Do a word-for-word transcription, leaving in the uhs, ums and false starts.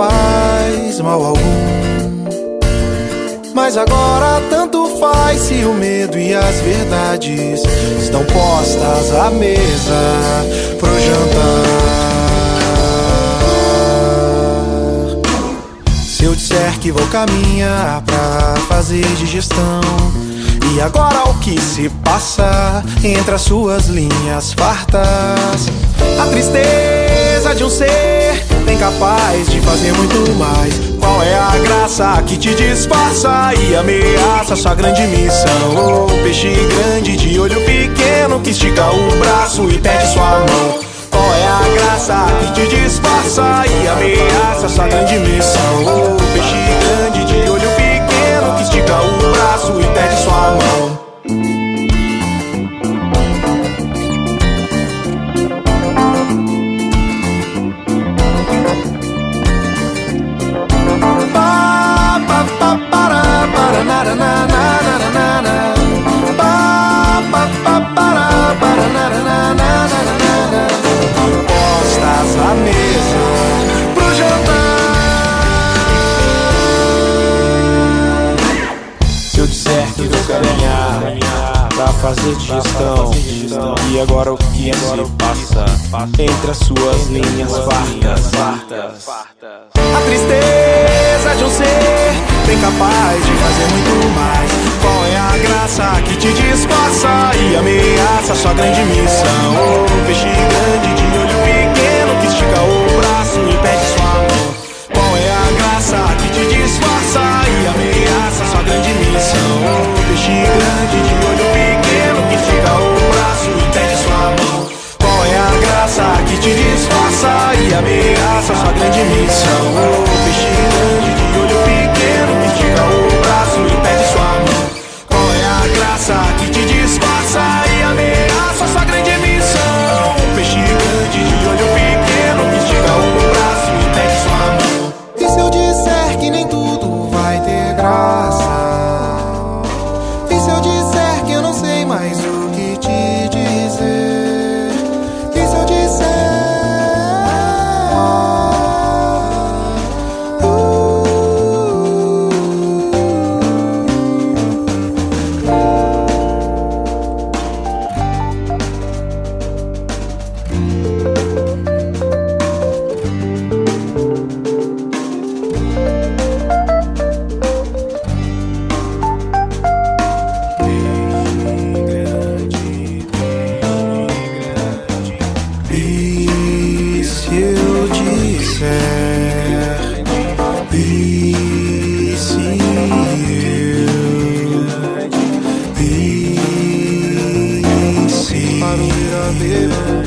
faz mal algum. Mas agora tanto faz se o medo e as verdades estão postas à mesa pro jantar. Se eu disser que vou caminhar pra fazer digestão, e agora o que se passa entre as suas linhas fartas? A tristeza de um ser bem capaz de fazer muito mais. Qual é a graça que te disfarça e ameaça sua grande missão? O peixe grande de olho pequeno que estica o braço e pede sua mão. Qual é a graça que te disfarça e ameaça sua grande missão? O peixe grande de olho pequeno que estica o braço e pede sua mão. Postas à mesa pro jantar. Se eu disser que vou caminhar pra fazer digestão, e agora o que se passa entre as suas linhas fartas? A tristeza de um ser bem capaz de fazer muito mais. Qual é a graça que te disfarça e ameaça sua grande missão? O peixe grande de olho pequeno que estica o braço e pede sua mão. Qual é a graça que te disfarça e ameaça sua grande missão? O peixe grande de olho pequeno que estica o braço e pede sua mão. Qual é a graça que te disfarça e ameaça sua grande missão? O peixe grande de olho pequeno que estica o braço e pede sua mão. Qual é a graça que te disfarça e ameaça sua grande missão? O peixe grande de olho pequeno que estica o braço e pede sua mão. E se eu disser que nem tudo vai ter graça? E se eu disser que eu não sei mais o que te dizer? E se eu disser e se eu, e se